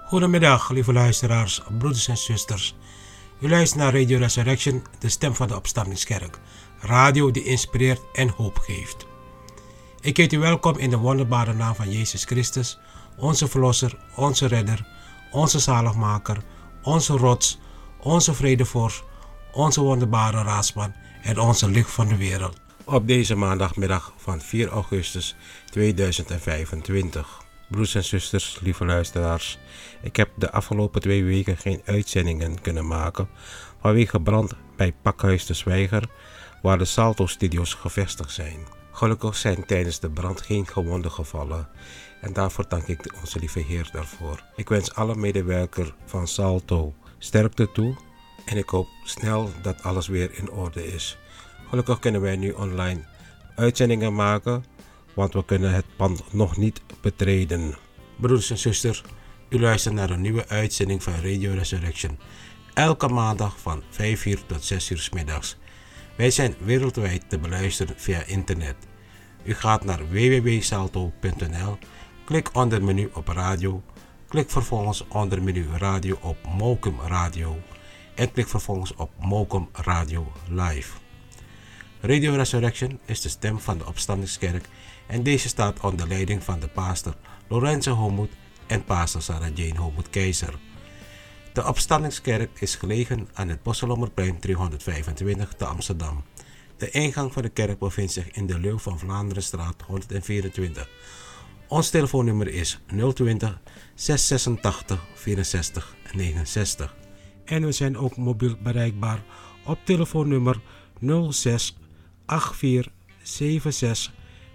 Goedemiddag, lieve luisteraars, broeders en zusters. U luistert naar Radio Resurrection, de stem van de opstandingskerk. Radio die inspireert en hoop geeft. Ik heet u welkom in de wonderbare naam van Jezus Christus, onze Verlosser, onze Redder, onze Zaligmaker, onze Rots, onze Vredevorst, onze wonderbare Raadsman en onze Licht van de wereld. Op deze maandagmiddag van 4 augustus 2025. Broers en zusters, lieve luisteraars, ik heb de afgelopen 2 weken geen uitzendingen kunnen maken vanwege brand bij Pakhuis de Zwijger, waar de Salto-studio's gevestigd zijn. Gelukkig zijn tijdens de brand geen gewonden gevallen en daarvoor dank ik onze lieve Heer daarvoor. Ik wens alle medewerkers van Salto sterkte toe en ik hoop snel dat alles weer in orde is. Gelukkig kunnen wij nu online uitzendingen maken, want we kunnen het pand nog niet betreden. Broeders en zusters, u luistert naar een nieuwe uitzending van Radio Resurrection. Elke maandag van 5 uur tot 6 uur 's middags. Wij zijn wereldwijd te beluisteren via internet. U gaat naar www.salto.nl, klik onder menu op radio, klik vervolgens onder menu radio op Mokum Radio en klik vervolgens op Mokum Radio Live. Radio Resurrection is de stem van de opstandingskerk en deze staat onder leiding van de pastor Lorenzo Homoet en pastor Sarah Jane Homoet Keizer. De opstandingskerk is gelegen aan het Bosselommerplein 325 te Amsterdam. De ingang van de kerk bevindt zich in de Leeuw van Vlaanderenstraat 124. Ons telefoonnummer is 020 686 64 69. En we zijn ook mobiel bereikbaar op telefoonnummer 06 84 76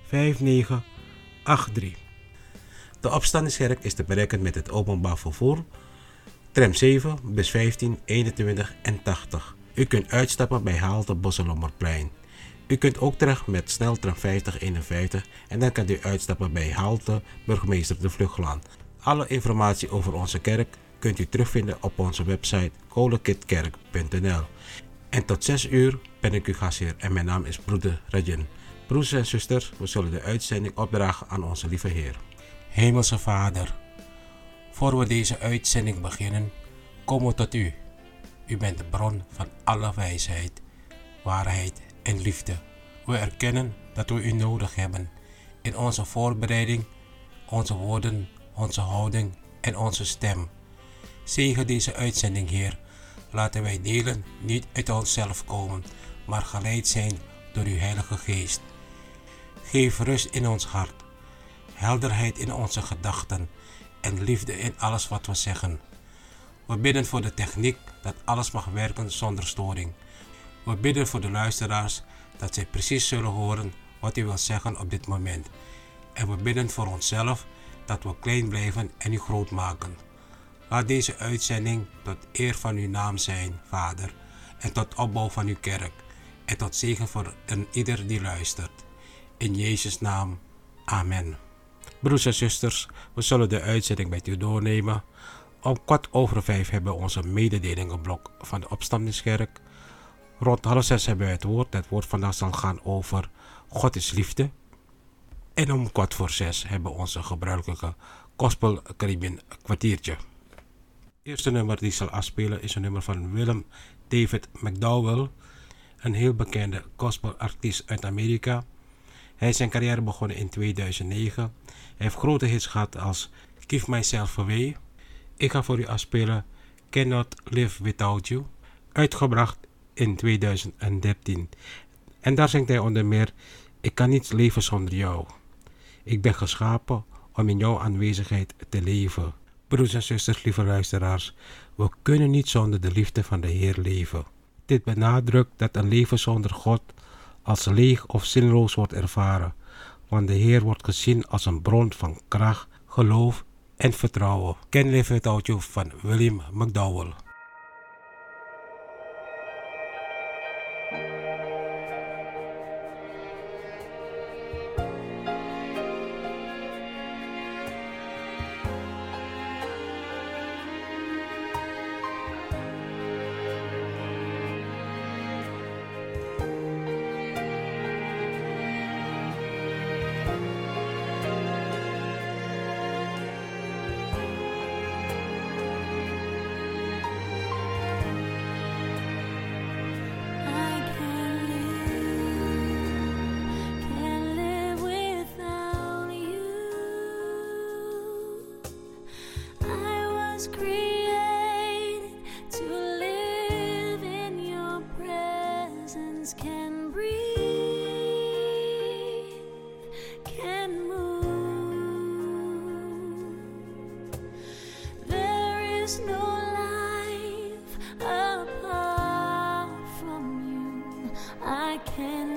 5983. De opstandingskerk is te bereiken met het openbaar vervoer, tram 7, bus 15, 21 en 80. U kunt uitstappen bij halte Bosselommerplein. U kunt ook terecht met sneltram 5051 en dan kunt u uitstappen bij halte Burgemeester de Vluchtlaan. Alle informatie over onze kerk kunt u terugvinden op onze website kolekitkerk.nl. En tot 6 uur ben ik uw gastheer en mijn naam is broeder Rajan. Broeders en zusters, we zullen de uitzending opdragen aan onze lieve Heer. Hemelse Vader, voor we deze uitzending beginnen, komen we tot u. U bent de bron van alle wijsheid, waarheid en liefde. We erkennen dat we u nodig hebben in onze voorbereiding, onze woorden, onze houding en onze stem. Zegen deze uitzending, Heer. Laten wij delen niet uit onszelf komen, maar geleid zijn door uw Heilige Geest. Geef rust in ons hart, helderheid in onze gedachten en liefde in alles wat we zeggen. We bidden voor de techniek dat alles mag werken zonder storing. We bidden voor de luisteraars dat zij precies zullen horen wat u wilt zeggen op dit moment. En we bidden voor onszelf dat we klein blijven en u groot maken. Laat deze uitzending tot eer van uw naam zijn, Vader, en tot opbouw van uw kerk, en tot zegen voor een ieder die luistert. In Jezus' naam, amen. Broers en zusters, we zullen de uitzending met u doornemen. Om 5:15 hebben we onze mededelingenblok van de opstandingskerk. Rond 5:30 hebben we het woord. Het woord vandaag zal gaan over God is liefde. En om 5:15 hebben we onze gebruikelijke Gospel Caribbean kwartiertje. Het eerste nummer die zal afspelen is een nummer van Willem David McDowell, een heel bekende gospelartiest uit Amerika. Hij is zijn carrière begonnen in 2009. Hij heeft grote hits gehad als Give Myself Away. Ik ga voor u afspelen Cannot Live Without You, uitgebracht in 2013. En daar zingt hij onder meer: Ik kan niet leven zonder jou. Ik ben geschapen om in jouw aanwezigheid te leven. Broers en zusters, lieve luisteraars, we kunnen niet zonder de liefde van de Heer leven. Dit benadrukt dat een leven zonder God als leeg of zinloos wordt ervaren, want de Heer wordt gezien als een bron van kracht, geloof en vertrouwen. Can't Live Without You van William McDowell. can move. There is no life apart from you. I can't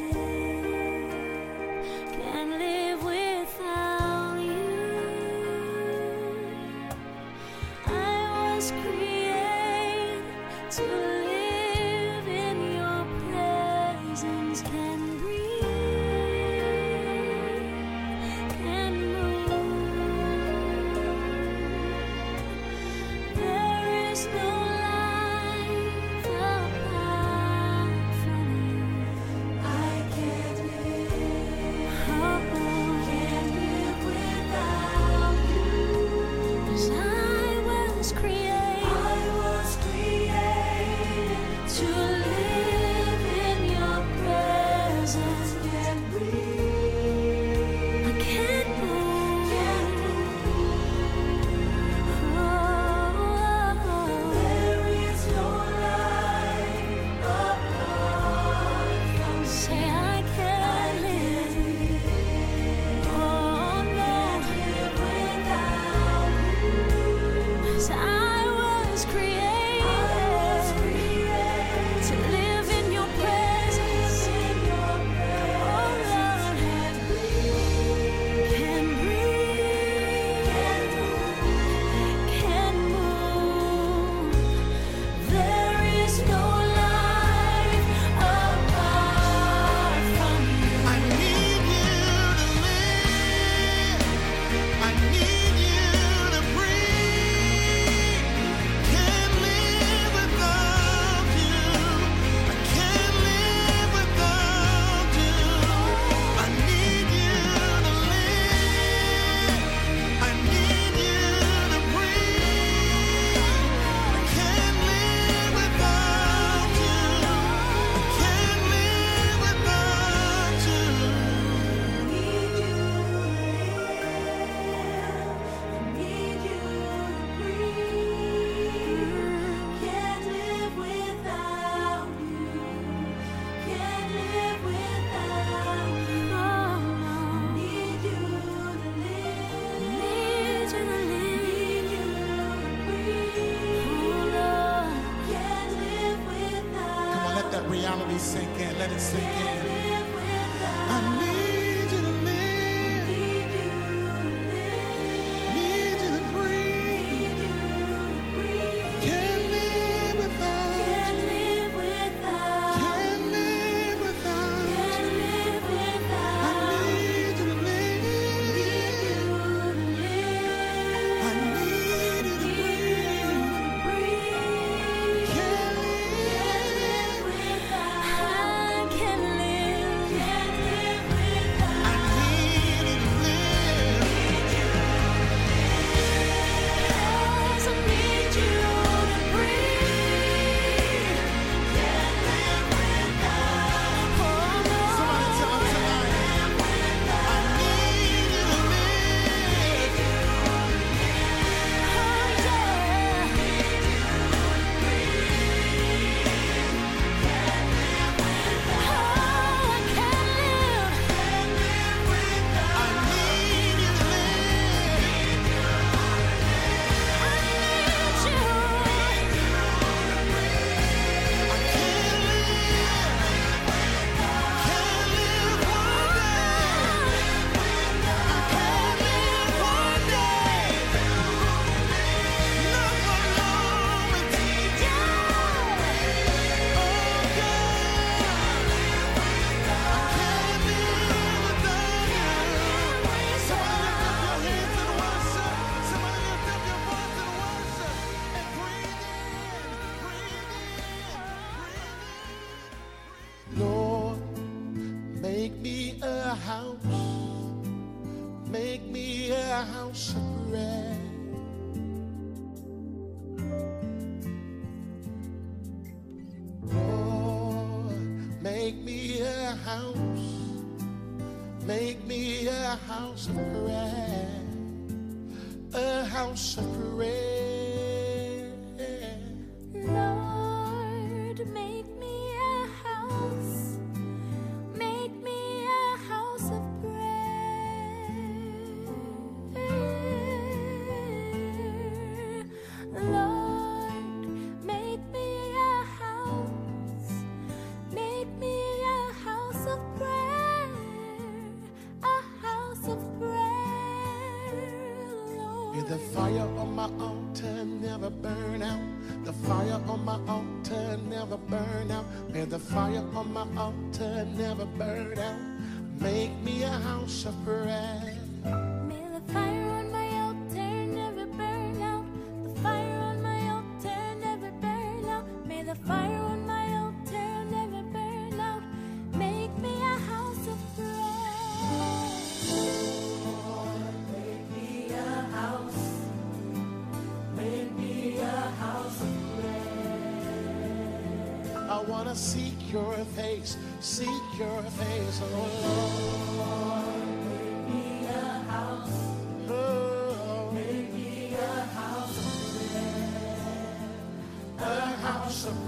live without you. I was created to live in your presence. Can breathe, can move. There is no life apart from you. I can't live, can't live without you. 'Cause I was created to live in your presence. Can't breathe, I can't move, There is no life apart from you. Say I can't live. Oh no, live without you. 'Cause I was created to live in your presence. Oh Lord, can breathe, can move. There is no life apart from you. I need you to live. I need you to breathe. Can't live without you. I can't live without you. I need you to live. I need you to breathe. I can't live without you. Can't live without you. Need you to live, need you to breathe. Can't live without you, can't live without you. Need you to live, need you to breathe. Oh Lord, can't live without. Come on, let that reality sink in. Let it sink Can't in. live without. I need you to live. Need you to live, Need you to breathe. need you to breathe. Can't live without. Can't live without. Can't live without. Can't live I without. need you to live. I need you to breathe. Can't live. I can live. Can't live without. I need you to live. Yes, I need you to breathe. Can't live without. Oh no. Somebody tell him tonight. I need you to live. Oh yeah. Oh, I can't live. I need you to live. I need you. I can't live. Can't live one day. I can't live one day. Not for long. Oh God, I can't live without you. Somebody lift up your hands and worship. Somebody lift up your voice and worship. And breathe in, breathe in, breathe in. Lord, make me a house. Make me a house of prayer. Lord, make me a house. Make me a house of prayer. A house of prayer. Lord, make me a house. Make me a house of prayer. the fire on my altar never burn out. The fire on my altar never burn out. May the fire on my altar never burn out. Make me a house of prayer. May the fire on my altar never burn out. The fire on my altar never burn out. May the fire on my altar never burn out. Make me a house of prayer. Make me a house. Make me a house of prayer. I wanna seek your face, oh Lord. Make me a house. Oh, Make me a house of prayer. a house of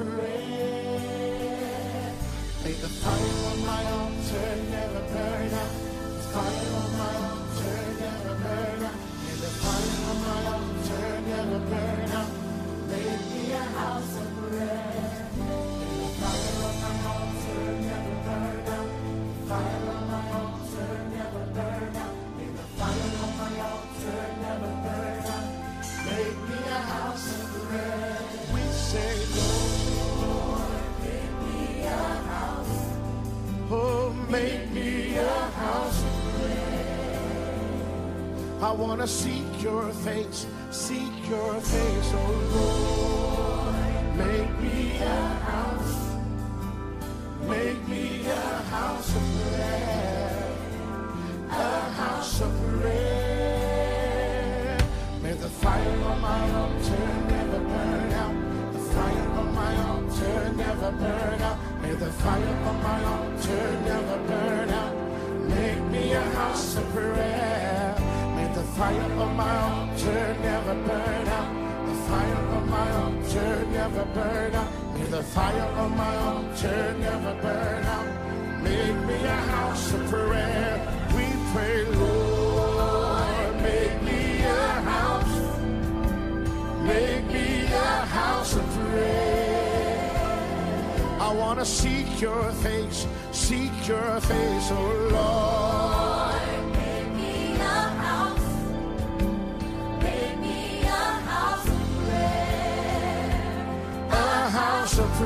prayer. May the fire on my altar never burn out. The fire on my altar never burn out. May the fire on my altar never burn out. Make me a house of prayer. May the fire on my altar never burn out. The fire on my altar never burn out. May the fire on my altar never burn out. Make me a house of prayer. We say, Lord, make me a house. Oh, make me a house of prayer. I want to seek your face, oh Lord. Make me a house. Make me a house of prayer. A house of prayer. May the fire on my altar never burn out. The fire on my altar never burn out. May the fire on my altar never burn out. Make me a house of prayer. May the fire on my altar never burn out. The fire on my altar never burn out. May the fire on my altar never burn out. Make me a house of prayer. We pray, Lord, make me a house. Make me a house of prayer. I want to seek your face, oh Lord. Make me a house. Make me a house of prayer. A house of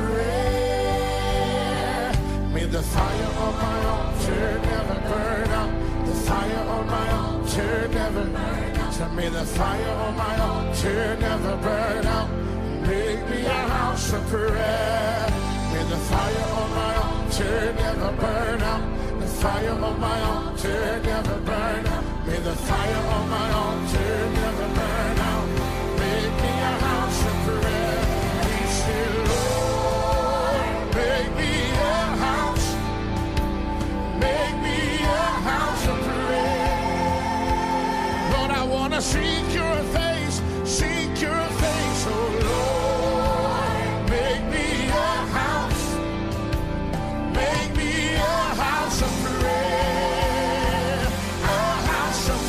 prayer. May the fire on my altar never burn out. The fire on my altar never burn out. So may the fire on my altar never burn out. Make me a house of prayer. May the fire on my altar never burn out. The fire on my altar never burn out. May the fire on my altar never burn out. Make me a house of prayer. We say, Lord, make me a house. Make me a house of prayer. Lord, I want to seek your face, oh Lord. Make me a house. Make me a house of prayer. A house of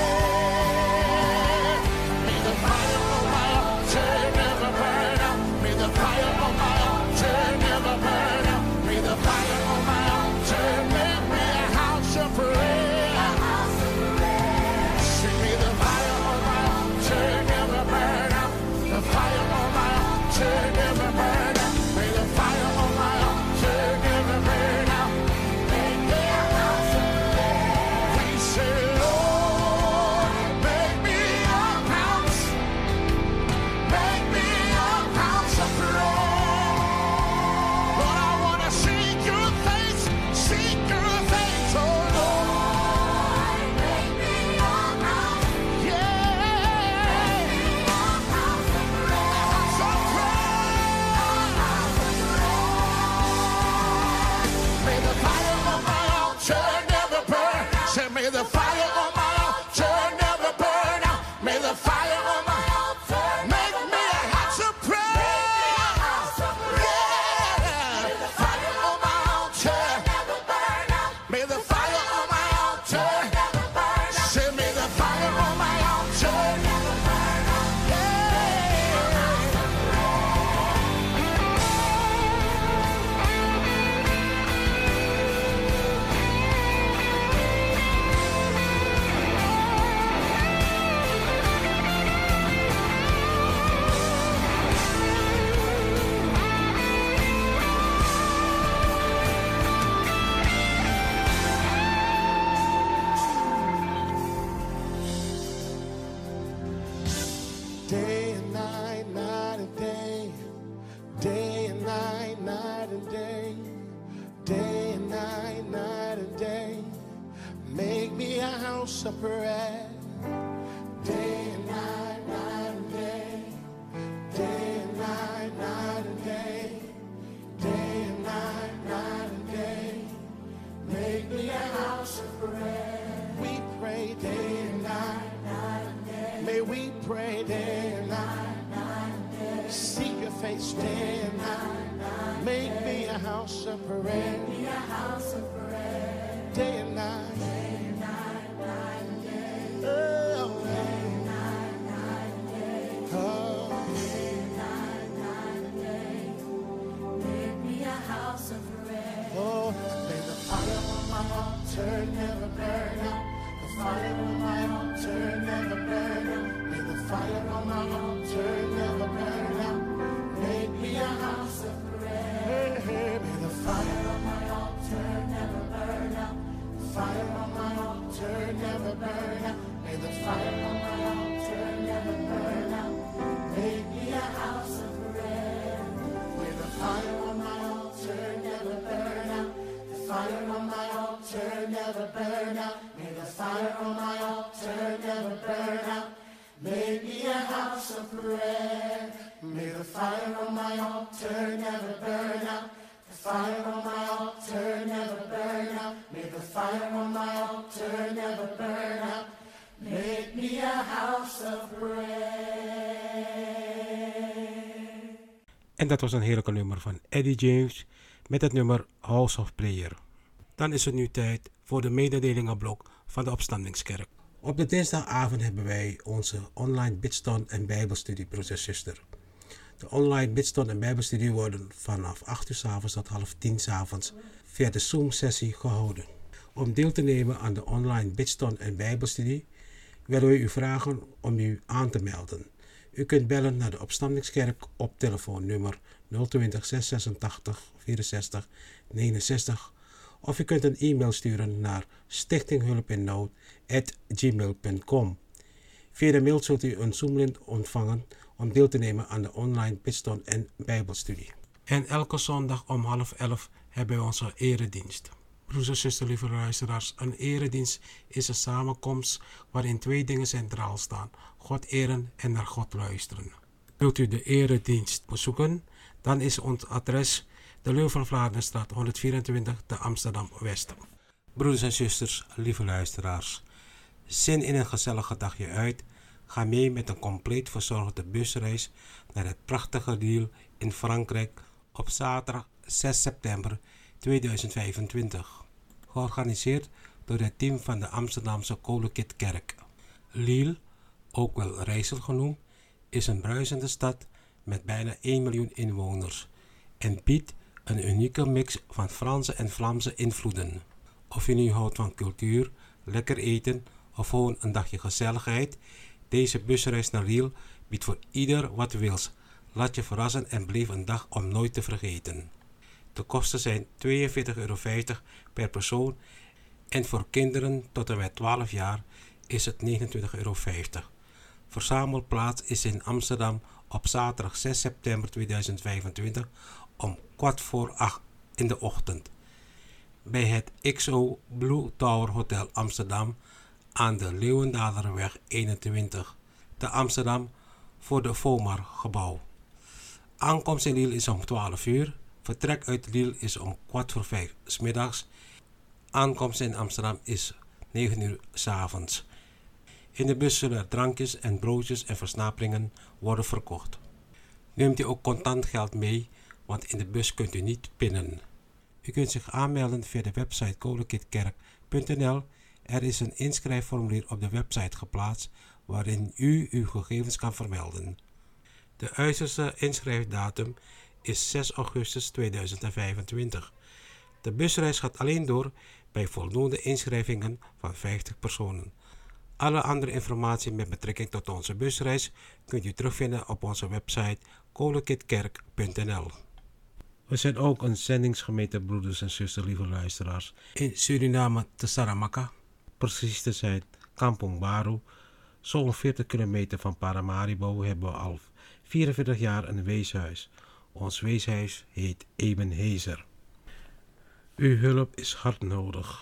prayer. May the fire on my altar never burn out. May the fire on my altar never burn out. May the fire on my altar make me a house of prayer. A house of prayer. See me the fire on my altar never burn out. The fire on my altar never burn out. May the fire on my altar never burn out. Make me a house of prayer. We say, Lord, make me a house. Make me a house of prayer. Lord, I want to seek your face, oh Lord. Make me a house. Yeah. A house of prayer. So may the fire on my altar never burn. Say, may the fire on my altar never burn out. May the fire on my altar make me a house of prayer. Yeah. May the fire on my altar never burn out. May the fire on my altar never burn out. Say, may the fire on my altar never burn out. house of prayer. Day and night, night and day. Day and night, night and day. Day and night, night and day. Make me a house of prayer. We pray day and night, night and day. May we pray day and night, night and day. Seek your face day and night, night. Make me a house of prayer. Make me a house of prayer. Day and night, day and night, night and day. Oh, day and night, night and day. Oh, day and night, night and day. Make me a house of prayer. Oh, may the fire on my altar never burn out. The fire on my altar never burn out. May the fire on my altar never burn out. Make me a house of prayer. May the fire on my altar never burn out. The fire on my altar never burn out. May the fire on my altar never burn out. Make me a house of prayer. May the fire on my altar never burn out. The fire on my altar never burn out. May the fire on my altar never burn out. Make me a house of prayer. May the fire on my altar never burn out. The fire on my altar never burn out. May the fire on my altar never burn out. Make me a house of prayer. En dat was een heerlijke nummer van Eddie James met het nummer House of Prayer. Dan is het nu tijd voor de mededelingenblok van de Opstandingskerk. Op de dinsdagavond hebben wij onze online bidstond en bijbelstudie, broers en zusters. De online bidstond en bijbelstudie worden vanaf 8 uur 's avonds tot half 10 's avonds via de Zoom-sessie gehouden. Om deel te nemen aan de online bidstond en bijbelstudie willen we u vragen om u aan te melden. U kunt bellen naar de Opstandingskerk op telefoonnummer 020 686 64 69 of u kunt een e-mail sturen naar stichtinghulpinnood@gmail.com. Via de mail zult u een Zoom-link ontvangen om deel te nemen aan de online bidstond en bijbelstudie. En elke zondag om 10:30 hebben we onze eredienst. Broers en zusters, lieve luisteraars, een eredienst is een samenkomst waarin 2 dingen centraal staan: God eren en naar God luisteren. Wilt u de eredienst bezoeken? Dan is ons adres de Leeuw van Vlaanderenstraat 124 te Amsterdam-West. Broeders en zusters, lieve luisteraars, zin in een gezellige dagje uit? Ga mee met een compleet verzorgde busreis naar het prachtige Lille in Frankrijk op zaterdag 6 september 2025. Georganiseerd door het team van de Amsterdamse Kolenkitkerk. Lille, ook wel Rijssel genoemd, is een bruisende stad met bijna 1 miljoen inwoners en biedt een unieke mix van Franse en Vlaamse invloeden. Of je nu houdt van cultuur, lekker eten of gewoon een dagje gezelligheid, deze busreis naar Lille biedt voor ieder wat wils. Laat je verrassen en beleef een dag om nooit te vergeten. De kosten zijn €42,50 per persoon en voor kinderen tot en met 12 jaar is het €29,50. Verzamelplaats is in Amsterdam op zaterdag 6 september 2025 om 7:15 in de ochtend. Bij het XO Blue Tower Hotel Amsterdam aan de Leeuwendalerweg 21 te Amsterdam voor de FOMAR gebouw. Aankomst in Lille is om 12 uur. Vertrek uit Lille is om 4:45 's middags. Aankomst in Amsterdam is 9 uur 's avonds. In de bus zullen drankjes en broodjes en versnaperingen worden verkocht. Neemt u ook contant geld mee, want in de bus kunt u niet pinnen. U kunt zich aanmelden via de website kolenkitkerk.nl. Er is een inschrijfformulier op de website geplaatst waarin u uw gegevens kan vermelden. De uiterste inschrijfdatum is 6 augustus 2025. De busreis gaat alleen door bij voldoende inschrijvingen van 50 personen. Alle andere informatie met betrekking tot onze busreis kunt u terugvinden op onze website kolenkitkerk.nl. We zijn ook een zendingsgemeente, broeders en zusters, lieve luisteraars, in Suriname te Saramaka, precies te zijn Kampong Baru. Zo'n 40 kilometer van Paramaribo hebben we al 44 jaar een weeshuis. Ons weeshuis heet Ebenezer. Uw hulp is hard nodig.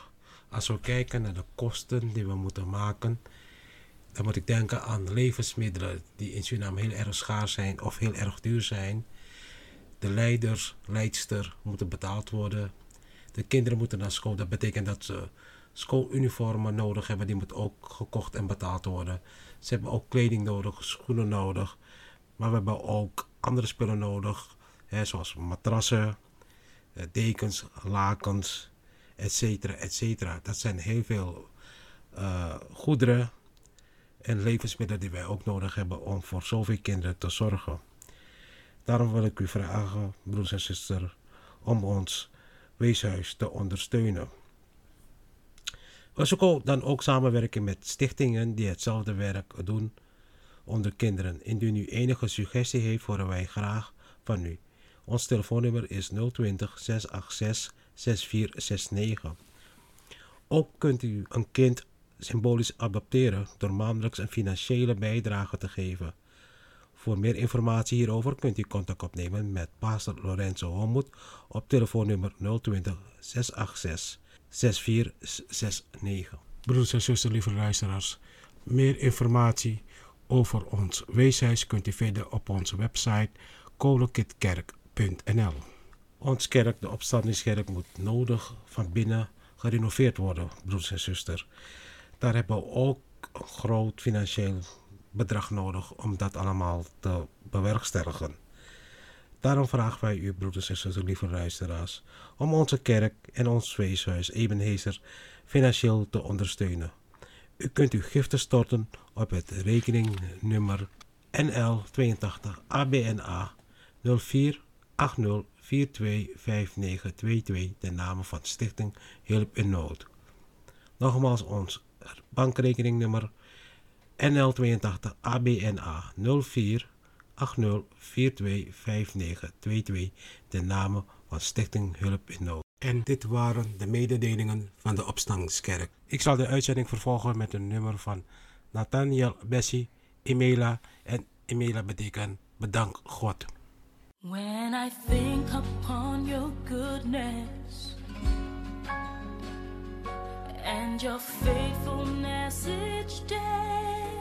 Als we kijken naar de kosten die we moeten maken, dan moet ik denken aan levensmiddelen die in Suriname heel erg schaars zijn of heel erg duur zijn. De leidster moeten betaald worden. De kinderen moeten naar school. Dat betekent dat ze schooluniformen nodig hebben. Die moeten ook gekocht en betaald worden. Ze hebben ook kleding nodig, schoenen nodig. Maar we hebben ook andere spullen nodig. Zoals matrassen, dekens, lakens, etc. Dat zijn heel veel goederen en levensmiddelen die wij ook nodig hebben om voor zoveel kinderen te zorgen. Daarom wil ik u vragen, broers en zusters, om ons weeshuis te ondersteunen. We zoeken dan ook samenwerken met stichtingen die hetzelfde werk doen onder kinderen. Indien u enige suggestie heeft, horen wij graag van u. Ons telefoonnummer is 020 686 6469. Ook kunt u een kind symbolisch adopteren door maandelijks een financiële bijdrage te geven. Voor meer informatie hierover kunt u contact opnemen met Pastor Lorenzo Homoet op telefoonnummer 020 686 6469. Broeders en zusters, lieve luisteraars, meer informatie over ons weeshuis kunt u vinden op onze website kolekitkerk.nl. Ons kerk, de Opstandingskerk, moet nodig van binnen gerenoveerd worden, broeders en zusters. Daar hebben we ook een groot financieel bedrag nodig om dat allemaal te bewerkstelligen. Daarom vragen wij u, broeders en zusters, lieve luisteraars, om onze kerk en ons weeshuis Ebenezer financieel te ondersteunen. U kunt uw giften storten op het rekeningnummer NL82 ABNA 04 80 425922 ten name van Stichting Hulp in Nood. Nogmaals ons bankrekeningnummer NL82 ABNA 04 80 425922 ten name van Stichting Hulp in Nood. En dit waren de mededelingen van de Opstandingskerk. Ik zal de uitzending vervolgen met een nummer van Nathaniel Bessie, Emela. En Emela betekent bedank God. When I think upon your goodness and your faithfulness each day,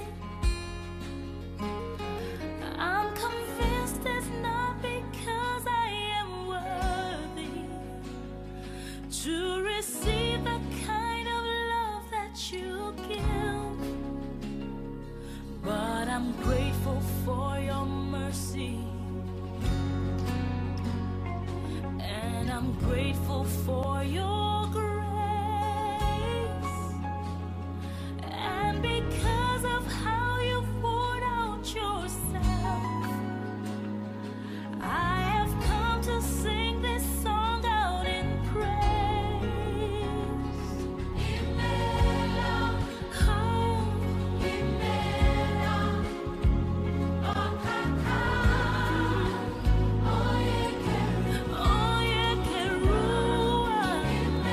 I'm convinced it's not because I am worthy to receive the kind of love that you give, but I'm grateful for your mercy. And I'm grateful for your grace. And because of how you poured out yourself, I have come to sing this song out in praise. Imela, oh, Imela, oh, Kaka, oh, yeah, oh, yeah, Kerua, Imela,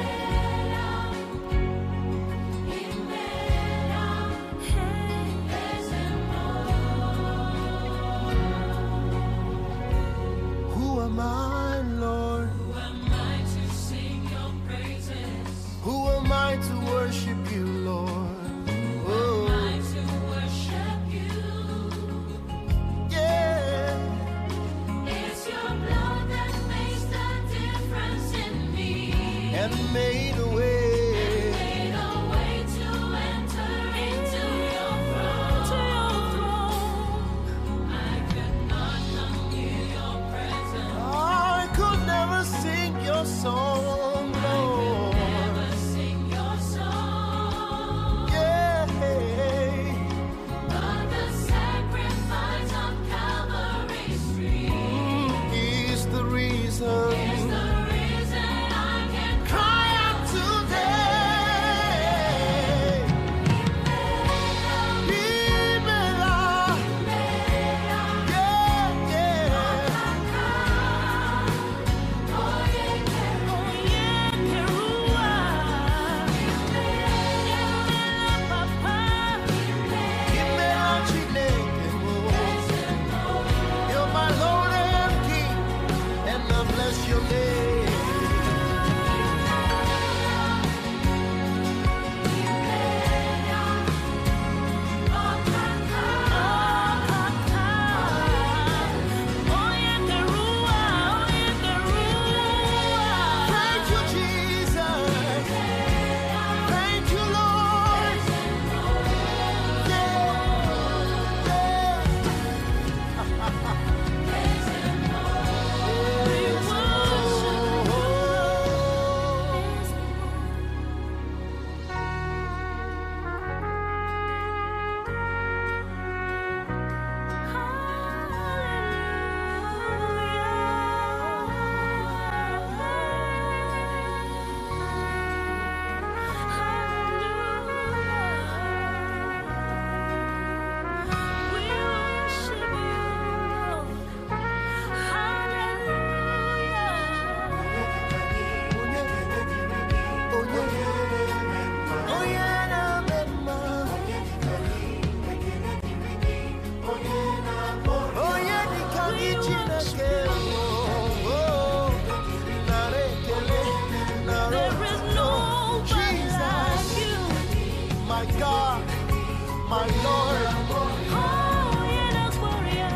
my God, my Lord. Oh, yeah, gloria.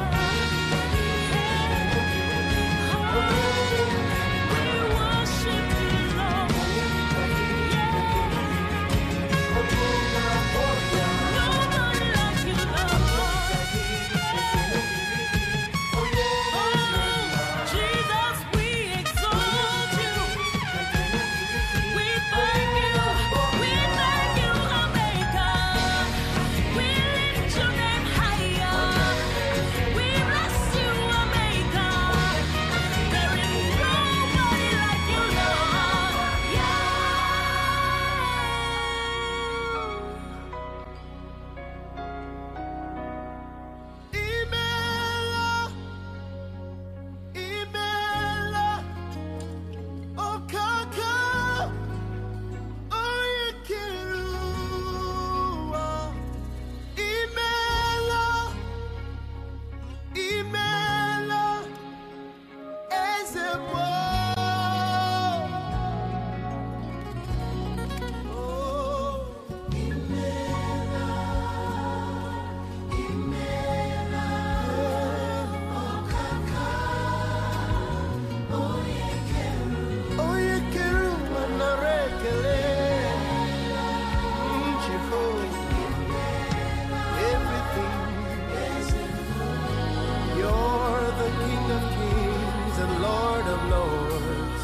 We worship you, Lord. Nobody like you, Lord. Oh, Jesus, we exalt you. We thank you, Omega. We lift your name higher. We bless you, Omega. There is nobody like you, Lord. Yeah. Imela, Imela, oh Kaka, oh Yekerua. Imela, Imela, Ezebo. Oh, oh Yekerua na rekele. Jehovah, everything. You're the King of Kings and Lord of Lords.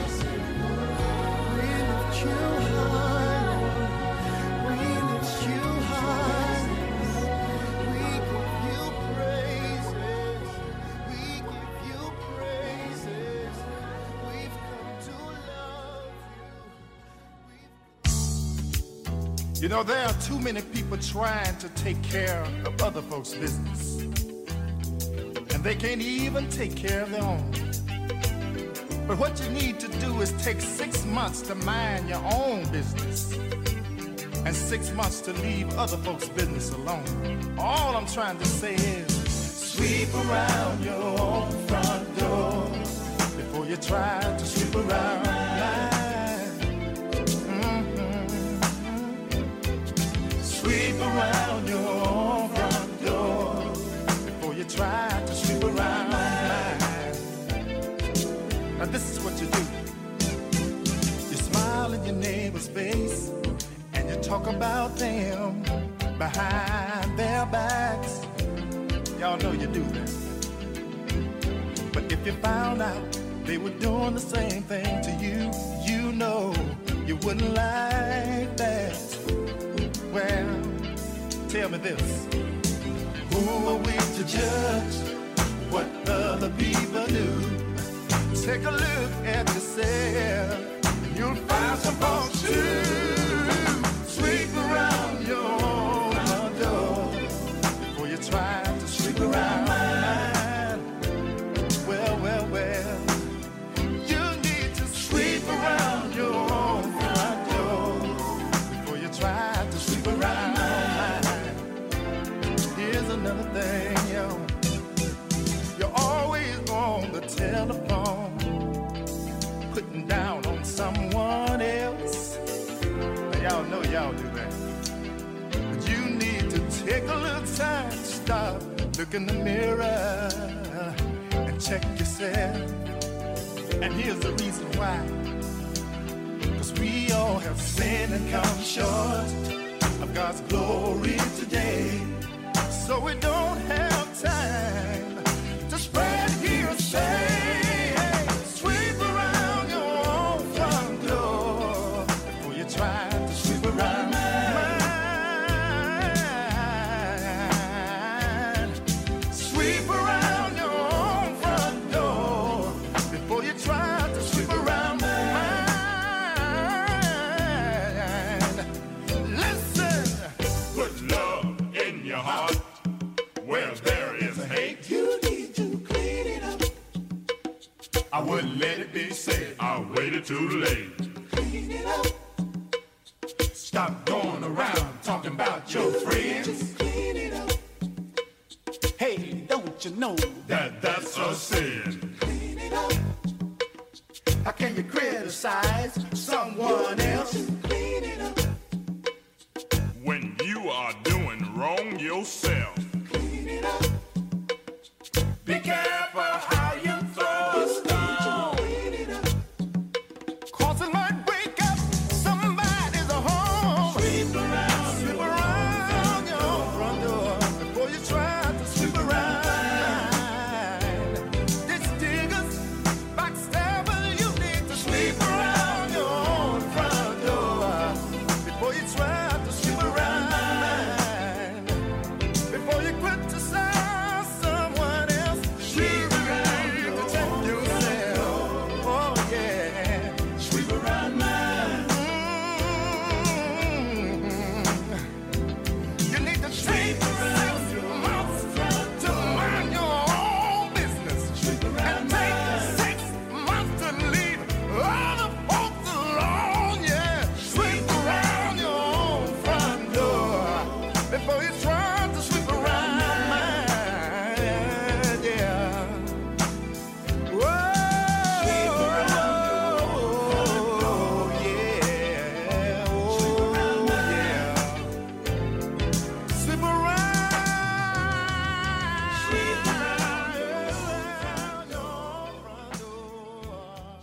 We lift you high. We lift you high. We give you praises. We give you praises. We've come to love you. You know, there are too many people trying to take care of other folks' business, and they can't even take care of their own. But what you need to do is take 6 months to mind your own business and 6 months to leave other folks' business alone. All I'm trying to say is sweep around your own front door before you try to sweep around mine. Sweep around your own front door before you try to sweep around mine. Now this is what you do. You smile in your neighbor's face and you talk about them behind their backs. Y'all know you do that. But if you found out they were doing the same thing to you, you know you wouldn't like that. Well, tell me this. Who are we to judge what other people do? Take a look at yourself and you'll find some folks too. Sweep around your own door before you try to sweep around mine. Well, well, well, you need to sweep around your own front door before you try to sweep around mine. Here's another thing, yo. You're always on the telephone, putting down on someone else. Now, y'all know y'all do that. But you need to take a little time to stop, look in the mirror, and check yourself. And here's the reason why. 'Cause we all have sinned and come short of God's glory today. So we don't have time to spread hearsay. Sweep around your own front door before you try to sweep around mine. Sweep around your own front door before you try to sweep around mine. Listen, Put love in your heart where there is hate. you need to clean it up. I wouldn't let it be said. I waited too late. Clean it up. Stop going around talking about your friends. Clean it up. Hey, don't you know That's a sin. clean it up? How can you criticize someone else? Clean it up. When yourself. Be careful how you throw a stone, 'cause it might break up somebody's home. Sweep around your front door before you try to sweep around. This diggers, backstabbers, you need to sweep around your own front door before you try to sweep around. Before you criticize someone else, sweep around to check yourself. Oh yeah, sweep around mine. You need to sweep around your mouth to mind your own business. Sweep around and take 6 months to leave other folks alone. Yeah, sweep around your own front door before you try to sweep around mine. Yeah. Whoa, sweep around your yeah. Oh, yeah. Sweep around. Sweep around your front door.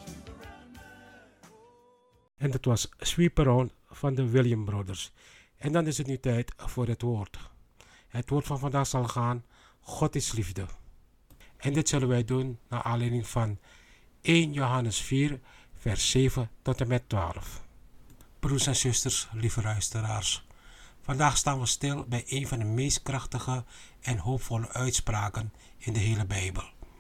En dat was Sweep Around van de William Brothers. En dan is het nu tijd voor het woord. Het woord van vandaag zal gaan: God is liefde. En dit zullen wij doen naar aanleiding van 1 Johannes 4, vers 7 tot en met 12. Broers en zusters, lieve luisteraars. Vandaag staan we stil bij een van de meest krachtige en hoopvolle uitspraken in de hele Bijbel.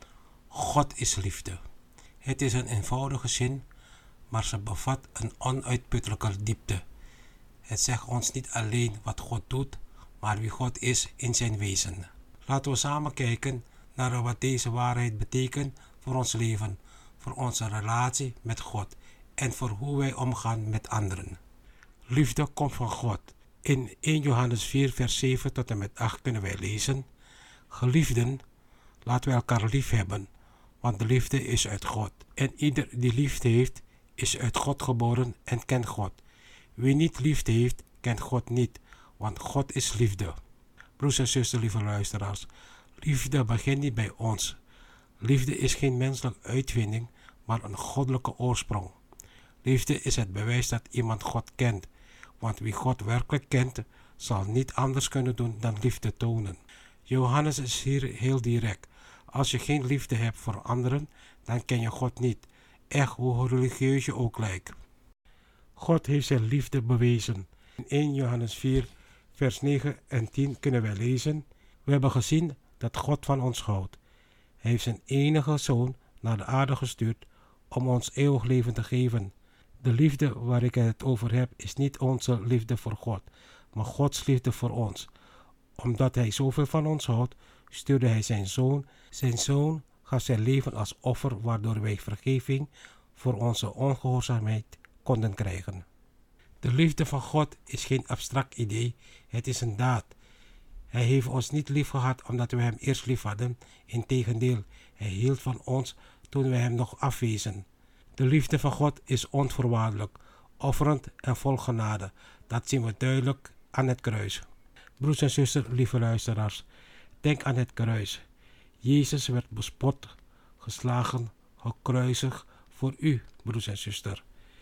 God is liefde. Het is een eenvoudige zin, maar ze bevat een onuitputtelijke diepte. Het zegt ons niet alleen wat God doet, maar wie God is in zijn wezen. Laten we samen kijken naar wat deze waarheid betekent voor ons leven, voor onze relatie met God en voor hoe wij omgaan met anderen. Liefde komt van God. In 1 Johannes 4 vers 7 tot en met 8 kunnen wij lezen: Geliefden, laten wij elkaar lief hebben, want de liefde is uit God. En ieder die liefde heeft, is uit God geboren en kent God. Wie niet liefde heeft, kent God niet, want God is liefde. Broers en zusters, lieve luisteraars, liefde begint niet bij ons. Liefde is geen menselijke uitvinding, maar een goddelijke oorsprong. Liefde is het bewijs dat iemand God kent, want wie God werkelijk kent, zal niet anders kunnen doen dan liefde tonen. Johannes is hier heel direct. Als je geen liefde hebt voor anderen, dan ken je God niet, echt hoe religieus je ook lijkt. God heeft zijn liefde bewezen. In 1 Johannes 4, vers 9 en 10 kunnen wij lezen: We hebben gezien dat God van ons houdt. Hij heeft zijn enige zoon naar de aarde gestuurd om ons eeuwig leven te geven. De liefde waar ik het over heb is niet onze liefde voor God, maar Gods liefde voor ons. Omdat hij zoveel van ons houdt, stuurde hij zijn zoon. Zijn zoon gaf zijn leven als offer, waardoor wij vergeving voor onze ongehoorzaamheid konden krijgen. De liefde van God is geen abstract idee, het is een daad. Hij heeft ons niet lief gehad omdat we hem eerst lief hadden. Integendeel, hij hield van ons toen we hem nog afwezen. De liefde van God is onvoorwaardelijk, offerend en vol genade. Dat zien we duidelijk aan het kruis. Broers en zusters, lieve luisteraars, denk aan het kruis. Jezus werd bespot, geslagen, gekruisigd voor u, broers en zusters.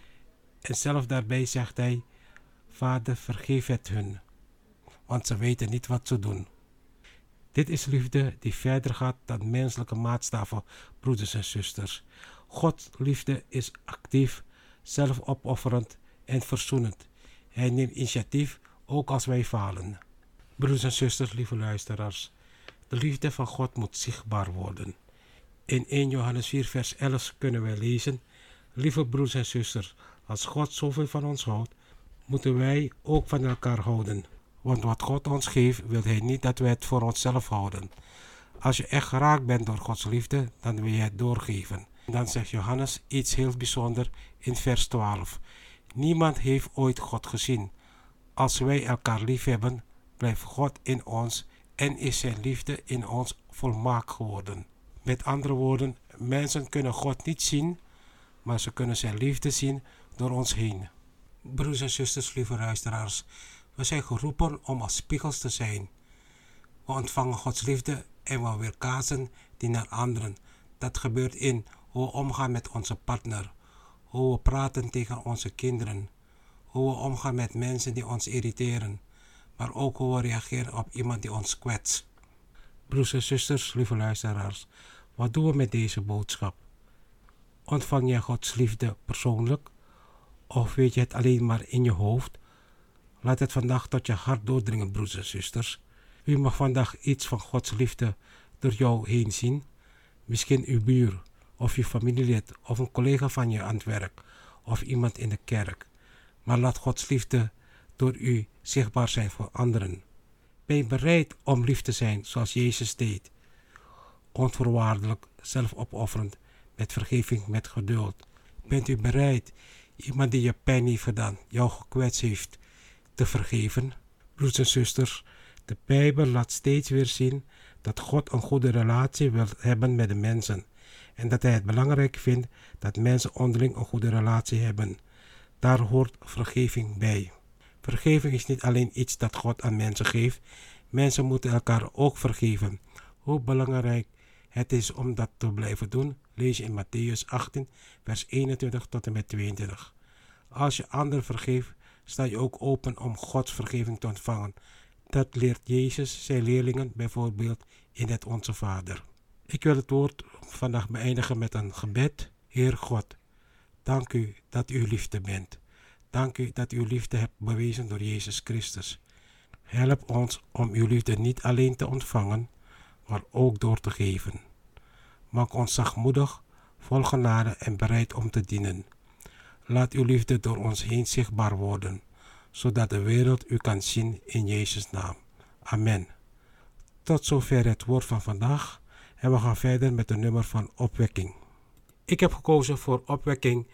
En zelf daarbij zegt hij: Vader, vergeef het hun, want ze weten niet wat ze doen. Dit is liefde die verder gaat dan menselijke maatstaven, broeders en zusters. Gods liefde is actief, zelfopofferend en verzoenend. Hij neemt initiatief, ook als wij falen. Broeders en zusters, lieve luisteraars, de liefde van God moet zichtbaar worden. In 1 Johannes 4 vers 11 kunnen wij lezen: Lieve broeders en zusters, als God zoveel van ons houdt, moeten wij ook van elkaar houden. Want wat God ons geeft, wil hij niet dat wij het voor onszelf houden. Als je echt geraakt bent door Gods liefde, dan wil je het doorgeven. Dan zegt Johannes iets heel bijzonders in vers 12. Niemand heeft ooit God gezien. Als wij elkaar lief hebben, blijft God in ons en is zijn liefde in ons volmaakt geworden. Met andere woorden, mensen kunnen God niet zien, maar ze kunnen zijn liefde zien door ons heen. Broers en zusters, lieve luisteraars, we zijn geroepen om als spiegels te zijn. We ontvangen Gods liefde en we weerkaatsen die naar anderen. Dat gebeurt in hoe we omgaan met onze partner, hoe we praten tegen onze kinderen, hoe we omgaan met mensen die ons irriteren, maar ook hoe we reageren op iemand die ons kwetst. Broers en zusters, lieve luisteraars, wat doen we met deze boodschap? Ontvang jij Gods liefde persoonlijk? Of weet je het alleen maar in je hoofd? Laat het vandaag tot je hart doordringen, broers en zusters. U mag vandaag iets van Gods liefde door jou heen zien. Misschien uw buur, of uw familielid, of een collega van je aan het werk, of iemand in de kerk. Maar laat Gods liefde door u zichtbaar zijn voor anderen. Ben je bereid om lief te zijn zoals Jezus deed? Onvoorwaardelijk, zelfopofferend, met vergeving, met geduld. Bent u bereid iemand die je pijn heeft gedaan, jou gekwetst heeft, te vergeven? Broers en zusters, de Bijbel laat steeds weer zien dat God een goede relatie wil hebben met de mensen. En dat hij het belangrijk vindt dat mensen onderling een goede relatie hebben. Daar hoort vergeving bij. Vergeving is niet alleen iets dat God aan mensen geeft. Mensen moeten elkaar ook vergeven. Hoe belangrijk het is om dat te blijven doen, lees je in Mattheüs 18, vers 21 tot en met 22. Als je anderen vergeeft, sta je ook open om Gods vergeving te ontvangen. Dat leert Jezus zijn leerlingen bijvoorbeeld in het Onze Vader. Ik wil het woord vandaag beëindigen met een gebed. Heer God, dank u dat u liefde bent. Dank u dat u uw liefde hebt bewezen door Jezus Christus. Help ons om uw liefde niet alleen te ontvangen, maar ook door te geven. Maak ons zachtmoedig, vol genade en bereid om te dienen. Laat uw liefde door ons heen zichtbaar worden, zodat de wereld u kan zien in Jezus' naam. Amen. Tot zover het woord van vandaag en we gaan verder met de nummer van opwekking. Ik heb gekozen voor opwekking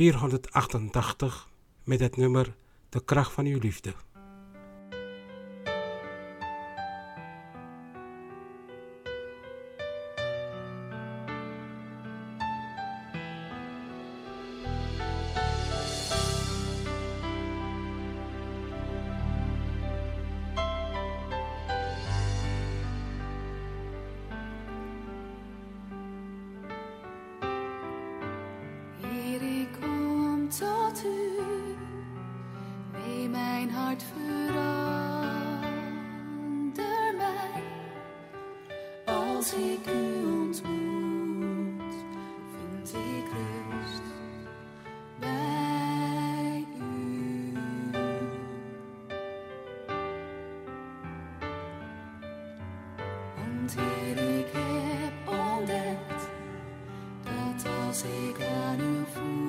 488 met het nummer De kracht van uw liefde. Heer, ik kom tot u, neem mijn hart, verander mij. Als ik u ontmoet, vind ik rust bij u. Want Heer, ik heb ontdekt dat als ik aan uw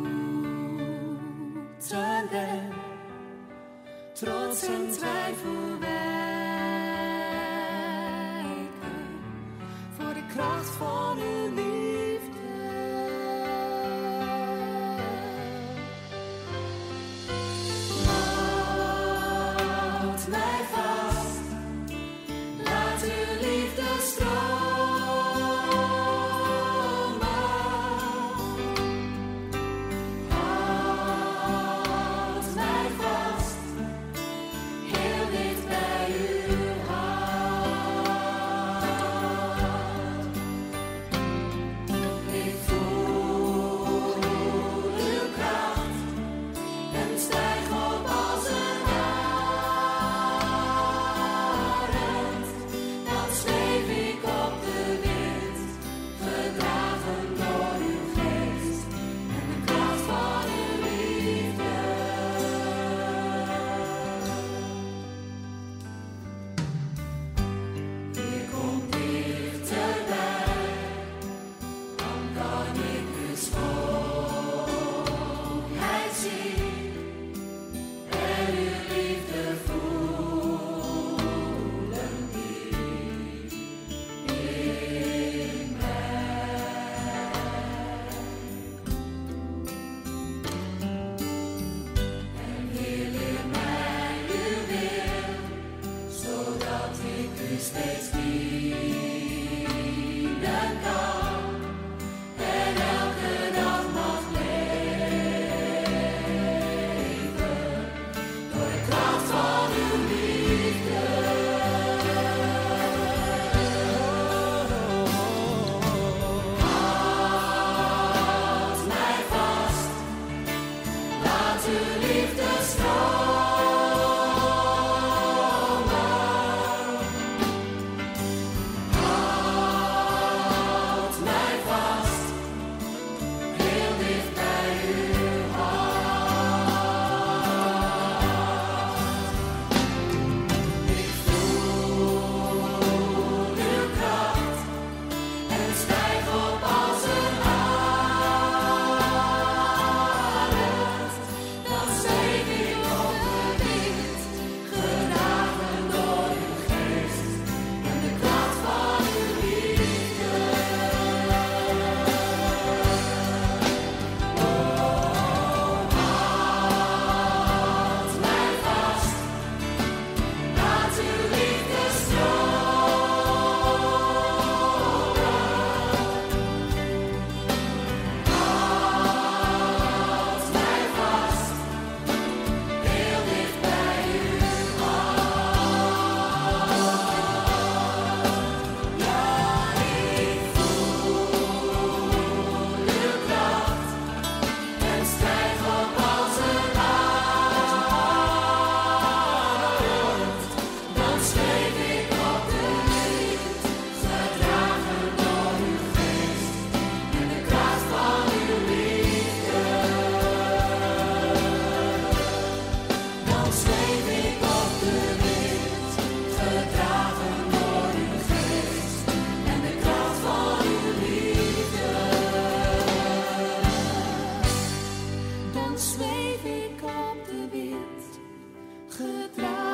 voeten ben, trots en twijfel wijken voor de kracht van uw liefde. Houd mij vast, laat uw liefde stromen. Houd mij vast, heel dicht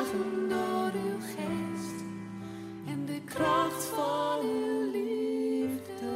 gedragen door uw geest en de kracht van uw liefde.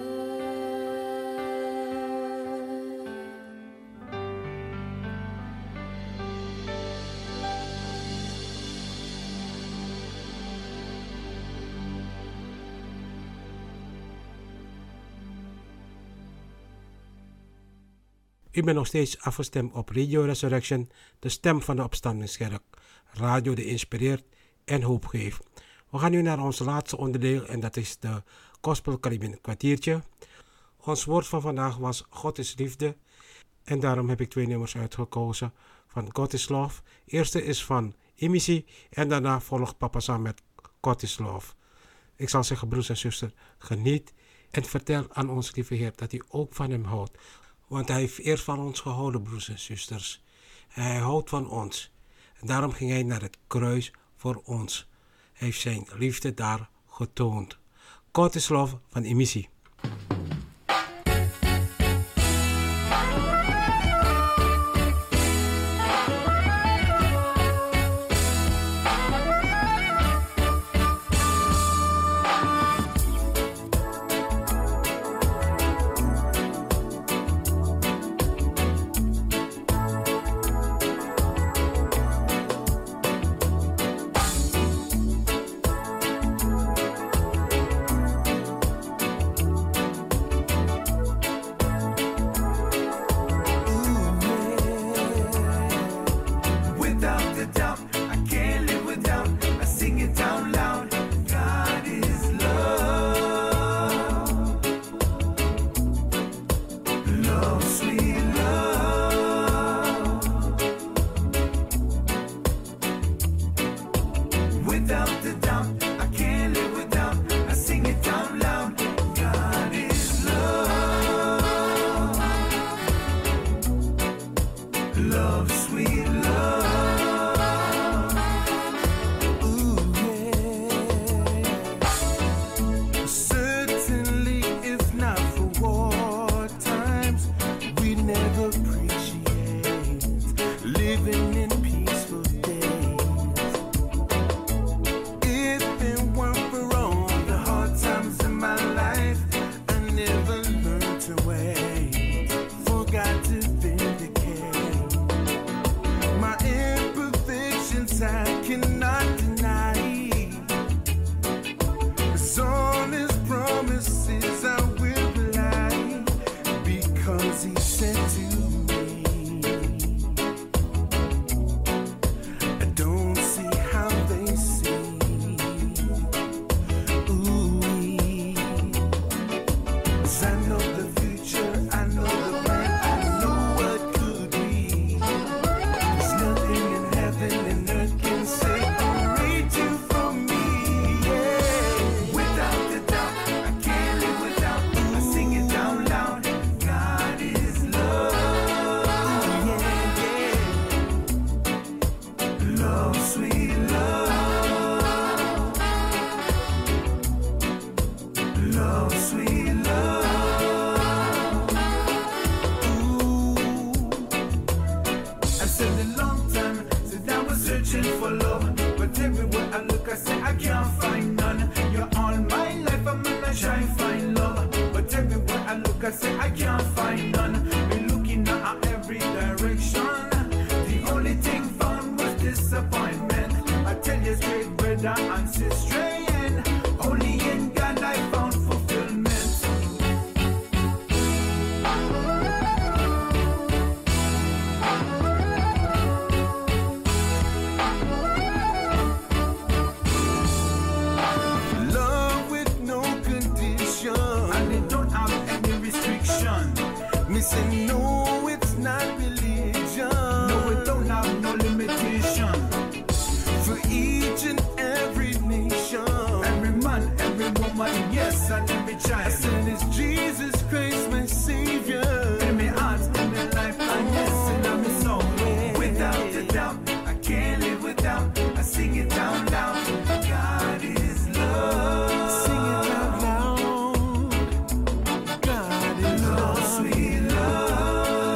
U bent nog steeds afgestemd op Radio Resurrection, de stem van de opstandingskerk. Radio die inspireert en hoop geeft. We gaan nu naar ons laatste onderdeel en dat is de Gospel Caribbean kwartiertje. Ons woord van vandaag was God is liefde. En daarom heb ik 2 nummers uitgekozen van God is Love. Eerste is van Imisi en daarna volgt Papa Sam met God is Love. Ik zal zeggen, broers en zusters, geniet en vertel aan ons lieve Heer dat u ook van hem houdt. Want hij heeft eerst van ons gehouden, broers en zusters. Hij houdt van ons. En daarom ging hij naar het kruis voor ons. Hij heeft zijn liefde daar getoond. God is Love van Imisi.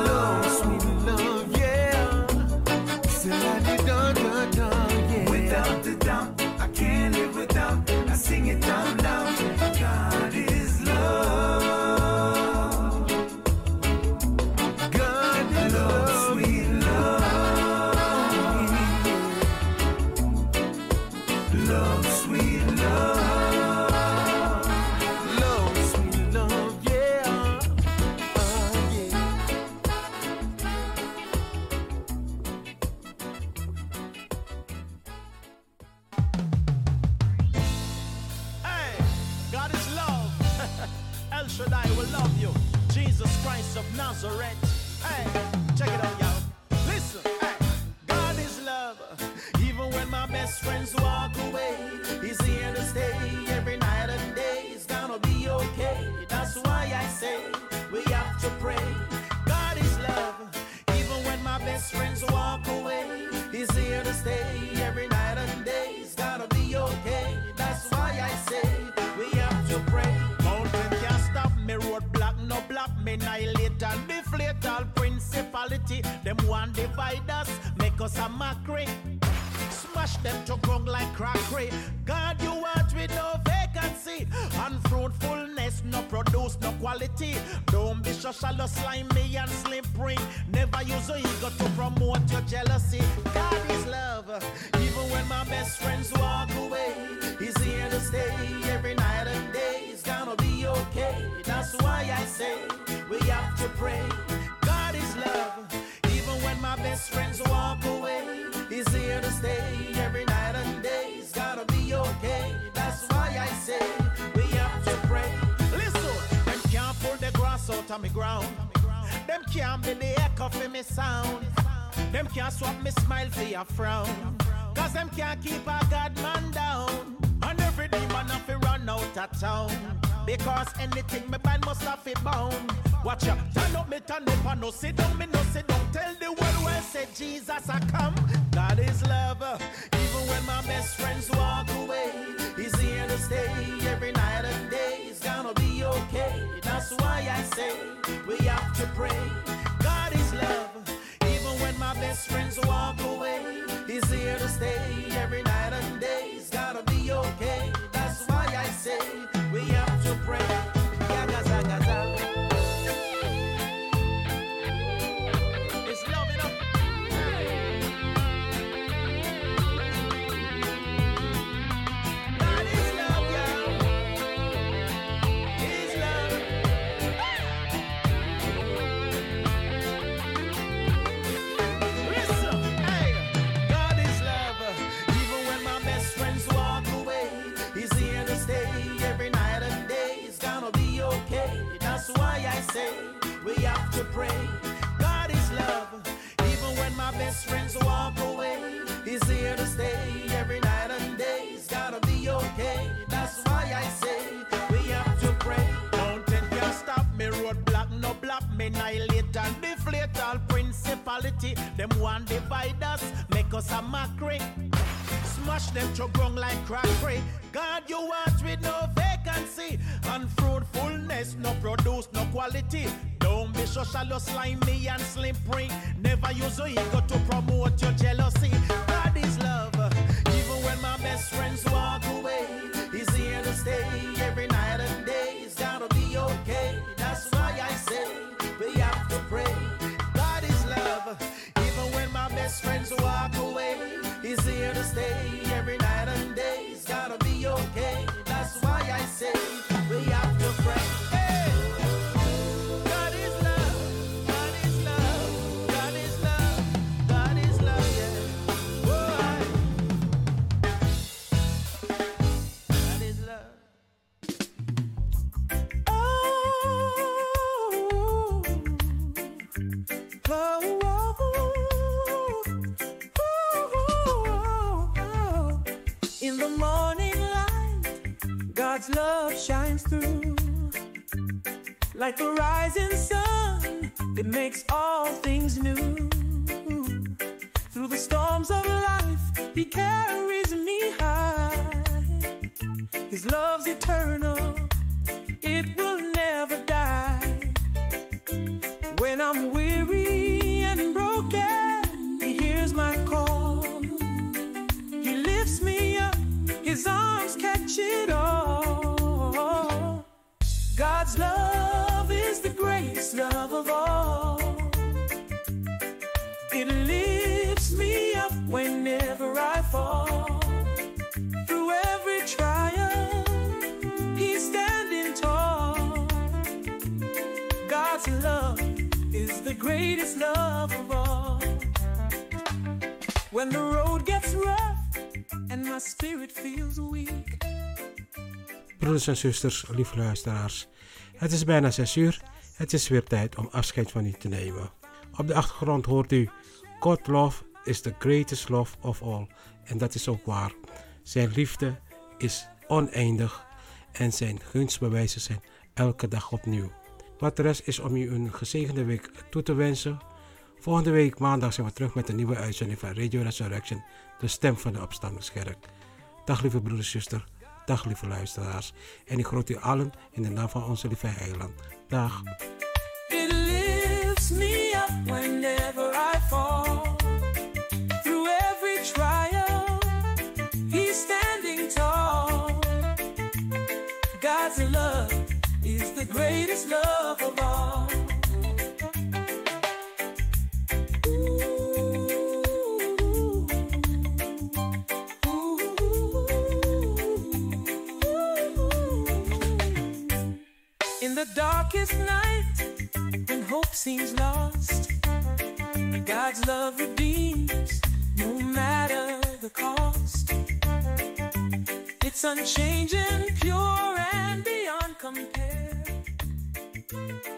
Without Love, sweet love. Love, sweet love, yeah. Yeah. Hey, God is love. El Shaddai will love you. Jesus Christ of Nazareth. Hey, check it out, y'all. Listen, hey, God is love. Even when my best friends walk away, He's here to stay every night and day. It's gonna be okay. That's why I say we have to pray. God is love. Even when my best friends walk away, He's here to stay every night and day. It's gonna be okay. That's why I say we have to pray. Mountain can't stop me, roadblock no block me, annihilate and deflate all principality. Them one divide us, make us a mockery. Smash them to ground like crockery. God, you want with no vacancy. Unfruitfulness, no produce, no quality. Don't be so shallow, slimy and slippery. Never use your ego to promote your jealousy. God is love. Even when my best friends walk away, He's here to stay every night and day. It's gonna be okay. That's why I say we have to pray. God is love. Even when my best friends walk away, He's here to stay every night and day. It's gotta be okay. That's why I say we have to pray. Listen, them can't pull the grass out of me ground. Them can't be the echo for me sound. Them can't swap me smile for your frown. Cause them can't keep a God man down. And every demon have to run out of town. Because anything me bind must have it bound. Watch ya, turn up me turn up and no sit down, me no sit down. Tell the world where say Jesus I come. God is love. Even when my best friends walk away, He's here to stay every night and day. It's gonna be okay. That's why I say we have to pray. God is love. Even when my best friends walk away, He's here to stay every night and day. It's gotta be okay. That's why I say we have to pray. Gaza, gaza. It's love enough. God is love, y'all. He's love. Listen, hey, God is love. Even when my best friends walk away, He's here to stay every night and day. It's gonna be okay. That's why I say we have to pray. God is love. Even when my best friends walk away, He's here to stay every night and day. It's gotta be okay. That's why I say we have to pray. Mountain can't stop me, roadblock no block me, annihilate and deflate all principality. Them one divide us, make us a mockery. Smash them to ground like crockery. God, you want with no vacancy. Unfruitfulness, no produce, no quality. Don't be so shallow, slimy and slippery. Never use your ego to promote your jealousy. God is love. Even when my best friends walk away, He's here to stay every night and day. It's gotta be okay. That's why I say we have to pray. God is love. Even when my best friends walk away, He's here to stay every night and day. It's gotta be okay. That's why I say we have to pray. Hey! God is love. God is love. God is love. God is love, yeah. Boy. God is love. In the morning light, God's love shines through. Like the rising sun, it makes all things new. Through the storms of life, He carries me high. His love's eternal, it will never die. When I'm weary and broken, He hears my call. He lifts me up, His arms catch it all. God's love is the greatest love of all. It lifts me up whenever I fall. greatest love of all. When the road gets rough and my spirit feels weak. Broeders en zusters, lieve luisteraars. Het is bijna 6 uur. Het is weer tijd om afscheid van u te nemen. Op de achtergrond hoort u God love is the greatest love of all. En dat is ook waar. Zijn liefde is oneindig en zijn gunstbewijzen zijn elke dag opnieuw. Wat de rest is om u een gezegende week toe te wensen. Volgende week maandag zijn we terug met een nieuwe uitzending van Radio Resurrection, de stem van de opstandingskerk. Dag lieve broeders en zusters, dag lieve luisteraars. En ik groet u allen in de naam van onze lieve heiland. Dag. It lifts me up whenever I fall. Through every trial, he's standing tall. God's love is the greatest love of all. In the darkest night, when hope seems lost, God's love redeems, no matter the cost. It's unchanging, pure, and beyond compare.